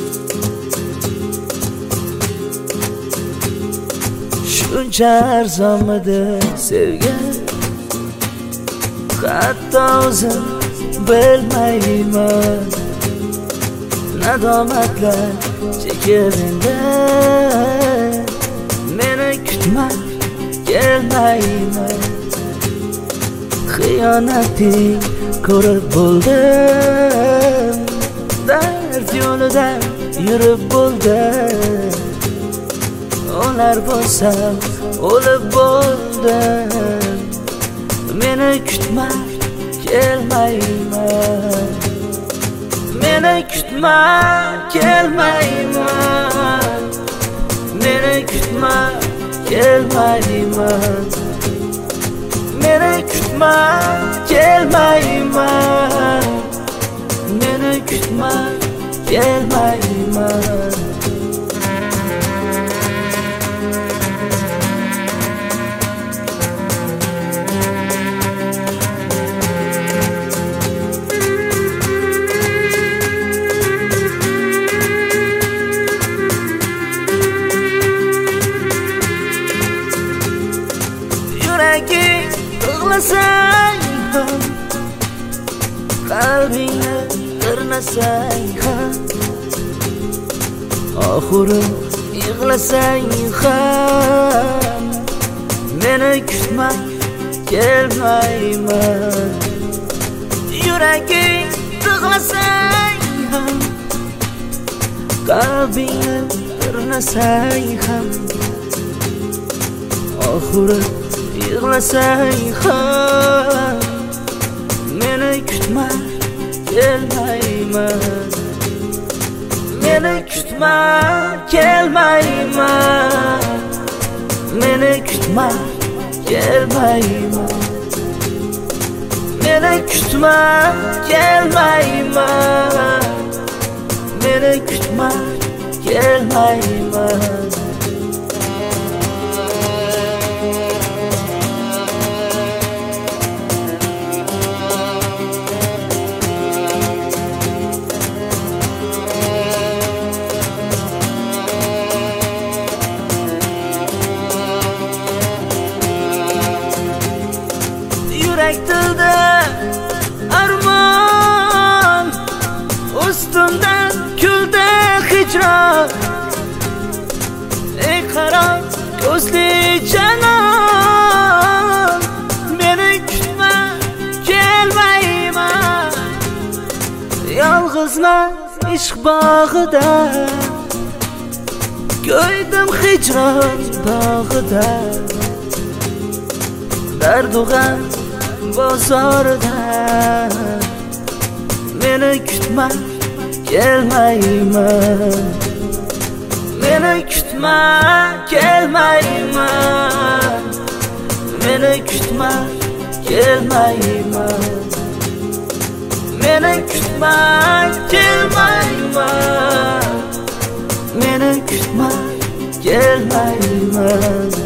Shuncha arzonmidi sevgi, hatto o'zim bilmayman. Nadomatlar chekirinde meni kutma kelmayman. Xiyonating ko'rib bo'ldim, dard yo'lidan yurib bo'ldim. O'lar bo'lsam o'lib bo'ldim. Meni kutma kelmayman. Meni kutma kelmayman. Meni kutma kelmayman. Meni kutma kelmayman. Meni kutma kelmayman. Yig'lasang ham, qalbingni qirnasang ham, oxiri yig'lasang ham, meni kutma kelmayman. Yuraging yig'lasang ham, qalbingni qirnasang ham, oxiri yig'lasang ham, meni kutma kelmayman. Meni kutma kelmayman. Meni kutma kelmayman. Meni kutma kelmayman. Meni kutma kelmayman. Yurak tilda armon, ustimdan kuldi hijron. Ey qarar ko'zli janon, meni kutma kelmayman. Yolg'izman ishq bog'ida, ko'ydim hijron dog'ida. Dardu g'am bozorda, meni kutma kelmayman. Meni kutma kelmayman. Meni kutma kelmayman. Meni kutma kelmayman. Meni kutma kelmayman.